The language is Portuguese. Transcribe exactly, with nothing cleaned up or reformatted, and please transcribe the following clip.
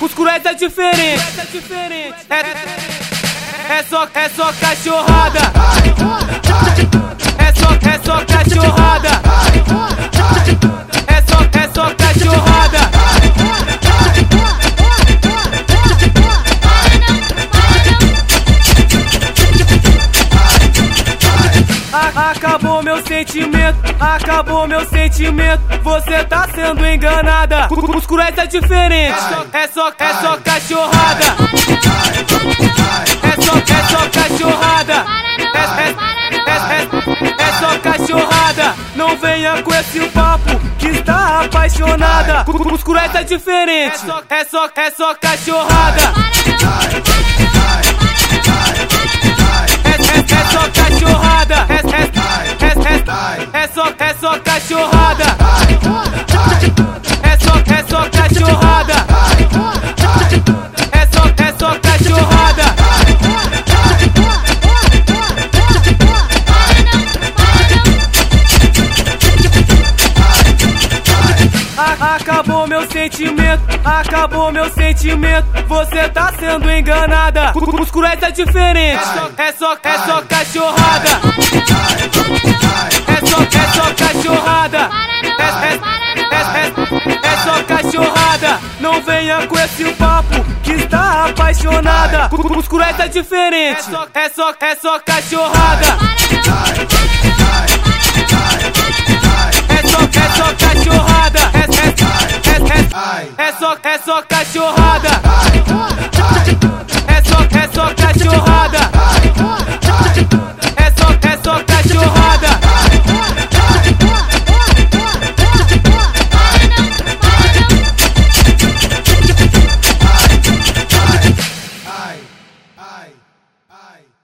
Cuscurés é diferente. É, é só, é só cachorrada. É só, é só cachorrada. É só, é só cachorrada. Acabou meu sentimento, acabou meu sentimento. Você tá sendo enganada. Cuscurés é diferente. É só, é só cachorrada. É só, é só cachorrada. É, é, é, é, é só cachorrada. Não venha com esse papo que está apaixonada. Cuscurés é diferente. É só, é só cachorrada. É só cachorrada. É, é, é, é, é só, é só cachorrada. É só, é só cachorrada. É só, é só cachorrada. Acabou meu sentimento, acabou meu sentimento. Você tá sendo enganada. Cuscurés é diferente. É só, é só cachorrada. É só, é só cachorrada. É, é, é, é, é só cachorrada. Não venha com esse papo que está apaixonada. Cuscurés é diferente. É só, é só cachorrada. É só, é só cachorrada. É, é, é, é, é só, é só cachorrada. É só, é só cachorrada. É só, é só cachorrada. Ai, ai, ai.